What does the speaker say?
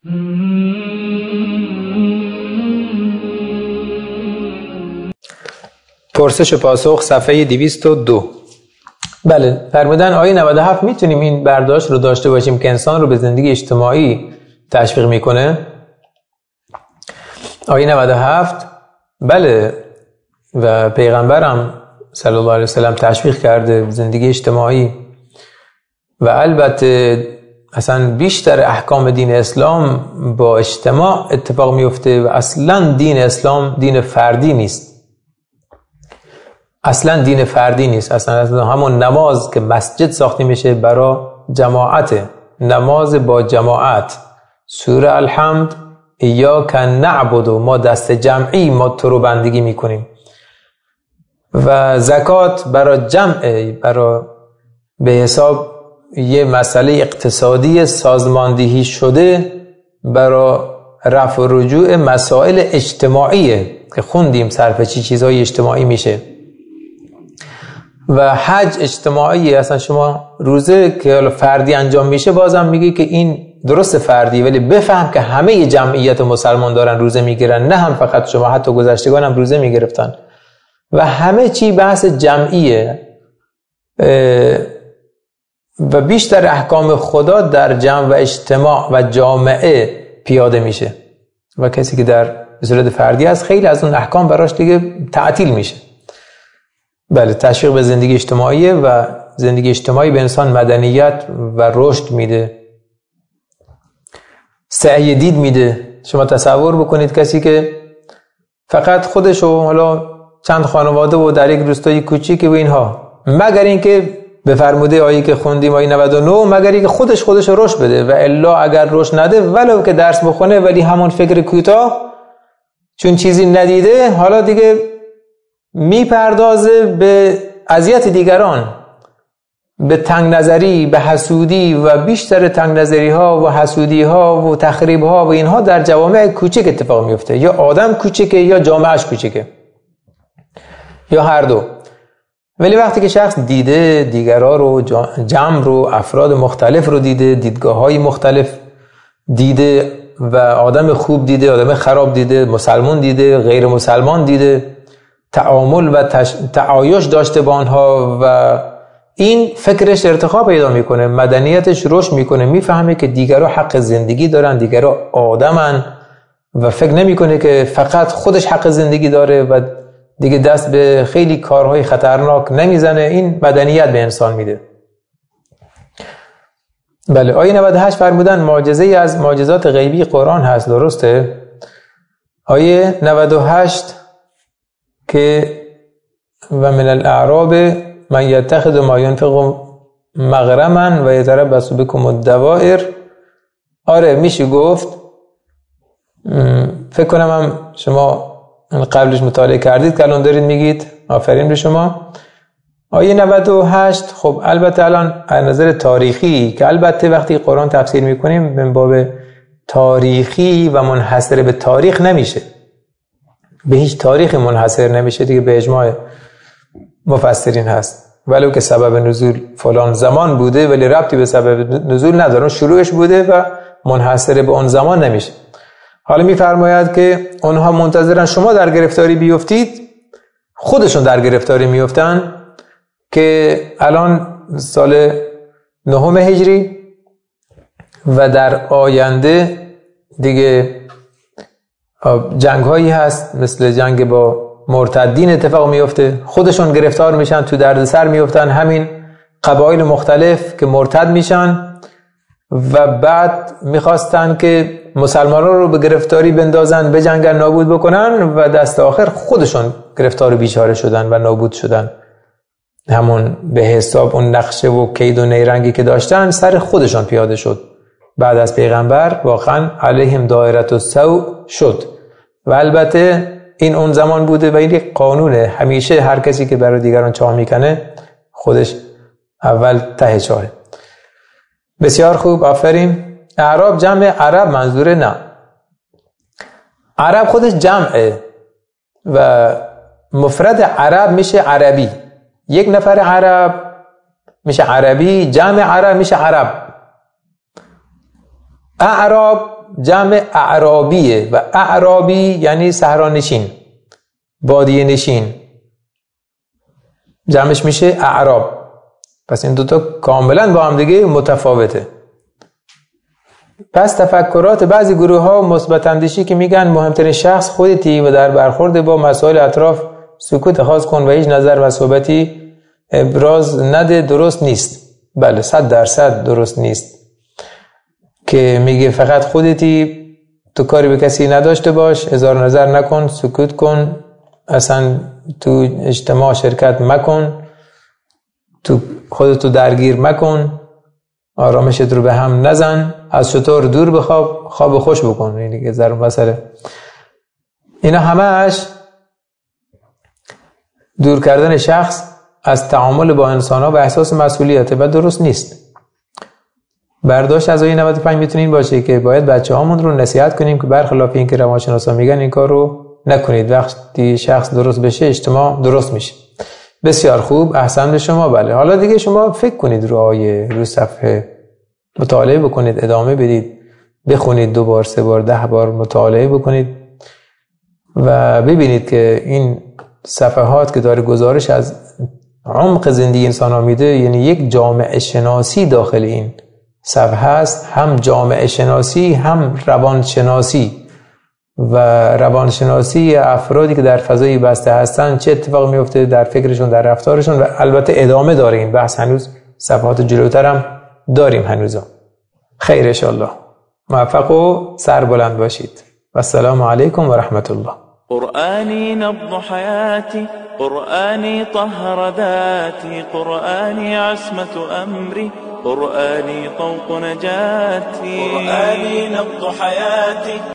پرسش و پاسخ صفحه 202. بله، فرمودن آیه 97 میتونیم این برداشت رو داشته باشیم که انسان رو به زندگی اجتماعی تشویق میکنه؟ آیه 97 بله، و پیغمبرم صلی الله علیه وسلم تشویق کرده زندگی اجتماعی و البته اصلا بیشتر احکام دین اسلام با اجتماع اتفاق میفته و اصلا دین اسلام دین فردی نیست. اصلا دین فردی نیست. اصلا همون نماز که مسجد ساخته میشه برای جماعت، نماز با جماعت. سوره الحمد ایاک نعبد، ما دست جمعی ما تو رو بندگی میکنیم. و زکات برای جمع، برای به حساب یه مسئله اقتصادی سازماندهی شده برای رفع و رجوع مسائل اجتماعیه که خوندیم صرف چی چیزهای اجتماعی میشه. و حج اجتماعیه. اصلا شما روزه که فردی انجام میشه بازم میگه که این درست فردی، ولی بفهم که همه جمعیت مسلمان دارن روزه میگیرن، نه هم فقط شما، حتی گذشتگان هم روزه میگرفتن و همه چی بحث جمعیه و بیشتر احکام خدا در جمع و اجتماع و جامعه پیاده میشه و کسی که در صورت فردی است خیلی از اون احکام براش دیگه تعطیل میشه. بله، تشویق به زندگی اجتماعیه و زندگی اجتماعی به انسان مدنیت و رشد میده، سعی دید میده. شما تصور بکنید کسی که فقط خودش و حالا چند خانواده و در یک روستای کوچیک و اینها، مگر اینکه به فرموده آیه که خوندیم آیه 99، مگر اینکه خودش رو رشد بده و الا اگر رشد نده ولو که درس بخونه ولی همون فکر کوتاه، چون چیزی ندیده حالا دیگه میپردازه به اذیت دیگران، به تنگ نظری، به حسودی و بیشتر تنگ نظری ها و حسودی ها و تخریب ها و اینها در جوامع کوچک اتفاق میفته. یا آدم کوچکه یا جامعهش کوچکه یا هر دو. ولی وقتی که شخص دیده دیگرها رو، جمع رو، افراد مختلف رو دیده، دیدگاه های مختلف دیده و آدم خوب دیده، آدم خراب دیده، مسلمان دیده، غیر مسلمان دیده، تعامل و تعایش داشته با آنها و این فکرش ارتقا پیدا میکنه، مدنیتش رشد میکنه، میفهمه که دیگرها حق زندگی دارن، دیگرها آدمن و فکر نمیکنه که فقط خودش حق زندگی داره و دیگه دست به خیلی کارهای خطرناک نمیزنه. این مدنیت به انسان میده. بله، آیه 98 فرمودن معجزه از معجزات غیبی قرآن هست، درسته؟ آیه 98 که و من الاعراب من یتخذ ما ينفق مغرما و یتربص بكم الدوائر. آره میشه گفت، فکر کنم هم شما قبلش مطالعه کردید که الان دارید میگید، آفرین به شما. آیه 98 خب البته الان از نظر تاریخی، که البته وقتی قرآن تفسیر میکنیم من باب تاریخی و منحصر به تاریخ نمیشه، به هیچ تاریخی منحصر نمیشه دیگه، به اجماع مفسرین هست، ولو که سبب نزول فلان زمان بوده ولی ربطی به سبب نزول نداره، شروعش بوده و منحصر به اون زمان نمیشه. حالا میفرماید که اونها منتظرن شما در گرفتاری بیفتید، خودشون در گرفتاری میفتن که الان سال 9 هجری و در آینده دیگه جنگ هایی هست مثل جنگ با مرتدین اتفاق میفته، خودشون گرفتار میشن، تو دردسر میفتن، همین قبایل مختلف که مرتد میشن و بعد میخواستن که مسلمانان رو به گرفتاری بندازن، بجنگن، نابود بکنن و دست آخر خودشون گرفتار و بیچاره شدن و نابود شدن. همون به حساب اون نقشه و کید و نیرنگی که داشتن سر خودشون پیاده شد. بعد از پیغمبر واقعا علیهم دائره السوء شد و البته این اون زمان بوده و این یک قانونه، همیشه هر کسی که برای دیگران چاه میکنه خودش اول ته چاهه. بسیار خوب، آفرین. اعراب جمع عرب منظوره؟ نه، عرب خودش جمعه و مفرد عرب میشه عربی، یک نفر عرب میشه عربی، جمع عرب میشه عرب. اعراب جمع اعرابیه و اعرابی یعنی صحرانشین، بادیه نشین، جمعش میشه اعراب. پس این دوتا کاملا با هم دیگه متفاوته. پس تفکرات بعضی گروه ها مثبت اندیشی که میگن مهمترین شخص خودتی و در برخورد با مسائل اطراف سکوت خاص کن و هیچ نظر و صحبتی ابراز نده، درست نیست. بله 100% درست نیست که میگه فقط خودتی، تو کاری به کسی نداشته باش، اظهار نظر نکن، سکوت کن، اصلا تو اجتماع شرکت مکن، تو خودتو درگیر مکن، آرامشت رو به هم نزن، از شطور دور بخواب، خواب خوش بکن. این دیگه ضرب مسئله. اینا همش دور کردن شخص از تعامل با انسان‌ها و احساس مسئولیت و درست نیست. برداشت از آیه 95 میتونه این باشه که باید بچه‌هامون رو نصیحت کنیم که برخلاف این که روانشناسا میگن این کار رو نکنید، وقتی شخص درست بشه اجتماع درست میشه. بسیار خوب، احسن به شما. بله حالا دیگه شما فکر کنید رو آیه، رو صفحه مطالعه بکنید، ادامه بدید، بخونید 2 بار 3 بار 10 بار مطالعه بکنید و ببینید که این صفحات که داره گزارش از عمق زندگی انسان ها میده، یعنی یک جامعه شناسی داخل این صفحه است، هم جامعه شناسی هم روانشناسی و روانشناسی افرادی که در فضای بسته هستن چه اتفاق میفته در فکرشون، در رفتارشون، و البته ادامه داره این بحث، هنوز صفحات جلوتر هم داریم هنوزا. خیر ان شاء الله، موفق و سربلند باشید و السلام علیکم و رحمت الله. قرآني نبض حياتي، قرآني طهر ذاتي، قرآني عصمة أمري، قرآني طوق نجاتي، قرآني نبض حياتي.